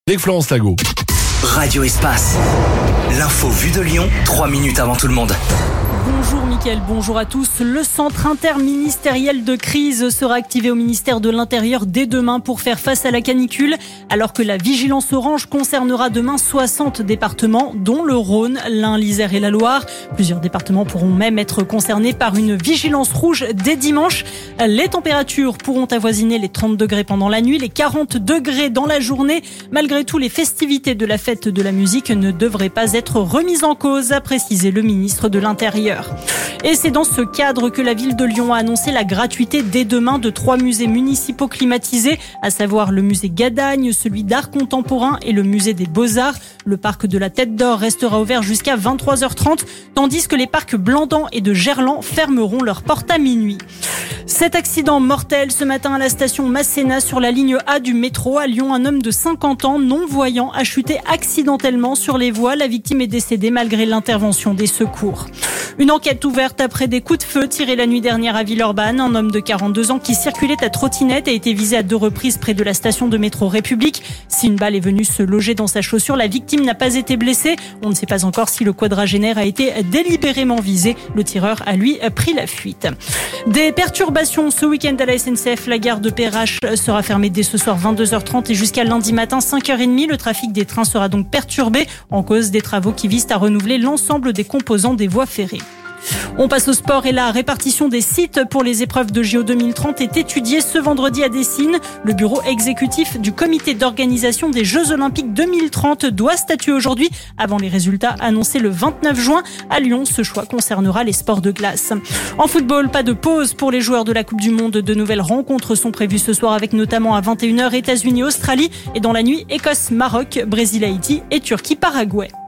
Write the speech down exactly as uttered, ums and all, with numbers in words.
avec Florence Lago. Radio Espace. L'info vue de Lyon, trois minutes avant tout le monde. Bonjour Mickaël, bonjour à tous. Le centre interministériel de crise sera activé au ministère de l'Intérieur dès demain pour faire face à la canicule, alors que la vigilance orange concernera demain soixante départements, dont le Rhône, l'Ain, l'Isère et la Loire. Plusieurs départements pourront même être concernés par une vigilance rouge dès dimanche. Les températures pourront avoisiner les trente degrés pendant la nuit, les quarante degrés dans la journée. Malgré tout, les festivités de la fête de la musique ne devraient pas être remises en cause, a précisé le ministre de l'Intérieur. Et c'est dans ce cadre que la ville de Lyon a annoncé la gratuité dès demain de trois musées municipaux climatisés, à savoir le musée Gadagne, celui d'art contemporain et le musée des Beaux-Arts. Le parc de la Tête d'Or restera ouvert jusqu'à vingt-trois heures trente, tandis que les parcs Blandan et de Gerland fermeront leurs portes à minuit. Cet accident mortel ce matin à la station Masséna sur la ligne A du métro à Lyon. Un homme de cinquante ans, non-voyant, a chuté accidentellement sur les voies. La victime est décédée malgré l'intervention des secours. Une enquête ouverte après des coups de feu tirés la nuit dernière à Villeurbanne. Un homme de quarante-deux ans qui circulait à trottinette a été visé à deux reprises près de la station de métro République. Si une balle est venue se loger dans sa chaussure, la victime n'a pas été blessée. On ne sait pas encore si le quadragénaire a été délibérément visé. Le tireur a lui pris la fuite. Des perturbations ce week-end à la S N C F. La gare de Perrache sera fermée dès ce soir vingt-deux heures trente et jusqu'à lundi matin cinq heures trente. Le trafic des trains sera donc perturbé en cause des travaux qui visent à renouveler l'ensemble des composants des voies ferrées. On passe au sport et la répartition des sites pour les épreuves de J O deux mille trente est étudiée ce vendredi à Dessines. Le bureau exécutif du comité d'organisation des Jeux Olympiques deux mille trente doit statuer aujourd'hui avant les résultats annoncés le vingt-neuf juin. À Lyon, ce choix concernera les sports de glace. En football, pas de pause pour les joueurs de la Coupe du Monde. De nouvelles rencontres sont prévues ce soir avec notamment à vingt et une heures États-Unis-Australie et dans la nuit Écosse-Maroc, Brésil-Haïti et Turquie-Paraguay.